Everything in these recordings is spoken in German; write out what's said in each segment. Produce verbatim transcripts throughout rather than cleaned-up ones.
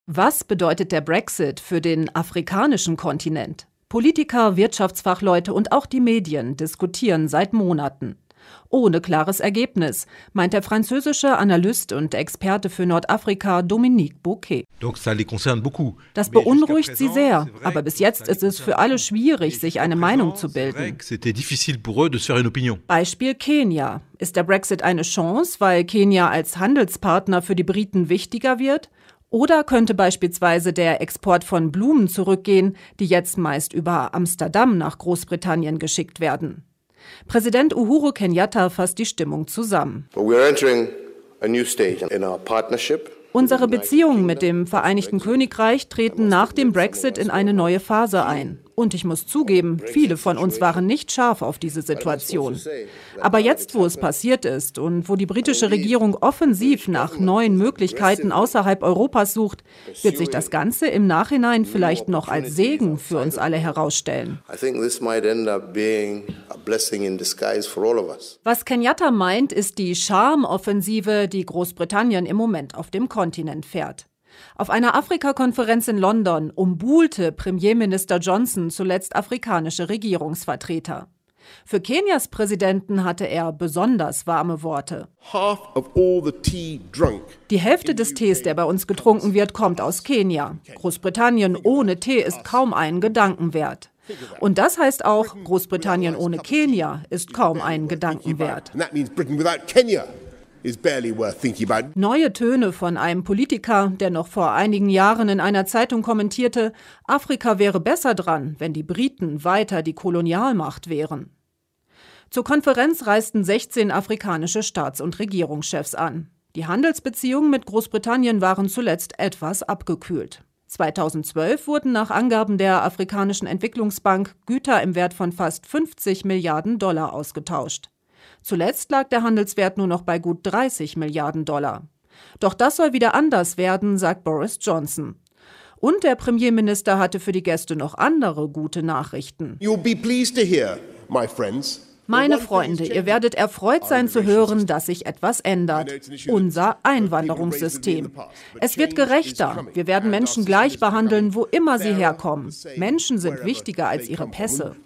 Was bedeutet der Brexit für den afrikanischen Kontinent? Politiker, Wirtschaftsfachleute und auch die Medien diskutieren seit Monaten. Ohne klares Ergebnis, meint der französische Analyst und Experte für Nordafrika Dominique Bouquet. Das beunruhigt sie sehr, aber bis jetzt ist es für alle schwierig, sich eine Meinung zu bilden. Beispiel Kenia. Ist der Brexit eine Chance, weil Kenia als Handelspartner für die Briten wichtiger wird? Oder könnte beispielsweise der Export von Blumen zurückgehen, die jetzt meist über Amsterdam nach Großbritannien geschickt werden? Präsident Uhuru Kenyatta fasst die Stimmung zusammen. Unsere Beziehungen mit dem Vereinigten Königreich treten nach dem Brexit in eine neue Phase ein. Und ich muss zugeben, viele von uns waren nicht scharf auf diese Situation. Aber jetzt, wo es passiert ist und wo die britische Regierung offensiv nach neuen Möglichkeiten außerhalb Europas sucht, wird sich das Ganze im Nachhinein vielleicht noch als Segen für uns alle herausstellen. Was Kenyatta meint, ist die Charme-Offensive, die Großbritannien im Moment auf dem Kontinent fährt. Auf einer Afrika-Konferenz in London umbuhlte Premierminister Johnson zuletzt afrikanische Regierungsvertreter. Für Kenias Präsidenten hatte er besonders warme Worte. Die Hälfte des Tees, der bei uns getrunken wird, kommt aus Kenia. Großbritannien ohne Tee ist kaum einen Gedanken wert. Und das heißt auch, Großbritannien ohne Kenia ist kaum einen Gedanken wert. Neue Töne von einem Politiker, der noch vor einigen Jahren in einer Zeitung kommentierte, Afrika wäre besser dran, wenn die Briten weiter die Kolonialmacht wären. Zur Konferenz reisten sechzehn afrikanische Staats- und Regierungschefs an. Die Handelsbeziehungen mit Großbritannien waren zuletzt etwas abgekühlt. zweitausendzwölf wurden nach Angaben der Afrikanischen Entwicklungsbank Güter im Wert von fast fünfzig Milliarden Dollar ausgetauscht. Zuletzt lag der Handelswert nur noch bei gut dreißig Milliarden Dollar. Doch das soll wieder anders werden, sagt Boris Johnson. Und der Premierminister hatte für die Gäste noch andere gute Nachrichten. You'll be pleased to hear, my friends. Meine Freunde, ihr werdet erfreut sein zu hören, dass sich etwas ändert. Unser Einwanderungssystem. Es wird gerechter. Wir werden Menschen gleich behandeln, wo immer sie herkommen. Menschen sind wichtiger als ihre Pässe.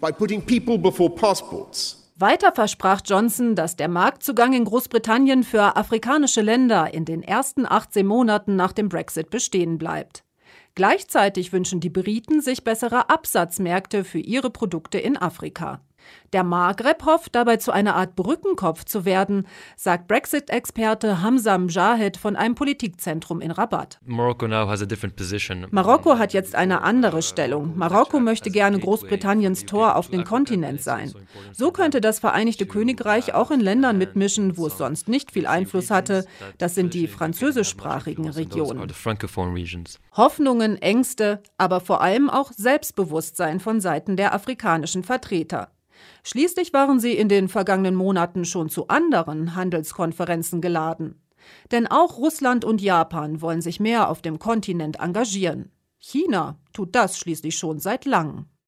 Weiter versprach Johnson, dass der Marktzugang in Großbritannien für afrikanische Länder in den ersten achtzehn Monaten nach dem Brexit bestehen bleibt. Gleichzeitig wünschen die Briten sich bessere Absatzmärkte für ihre Produkte in Afrika. Der Maghreb hofft dabei zu einer Art Brückenkopf zu werden, sagt Brexit-Experte Hamza Mjahed von einem Politikzentrum in Rabat. Marokko hat jetzt eine andere Stellung. Marokko möchte gerne Großbritanniens Tor auf den Kontinent sein. So könnte das Vereinigte Königreich auch in Ländern mitmischen, wo es sonst nicht viel Einfluss hatte. Das sind die französischsprachigen Regionen. Hoffnungen, Ängste, aber vor allem auch Selbstbewusstsein von Seiten der afrikanischen Vertreter. Schließlich waren sie in den vergangenen Monaten schon zu anderen Handelskonferenzen geladen. Denn auch Russland und Japan wollen sich mehr auf dem Kontinent engagieren. China tut das schließlich schon seit langem.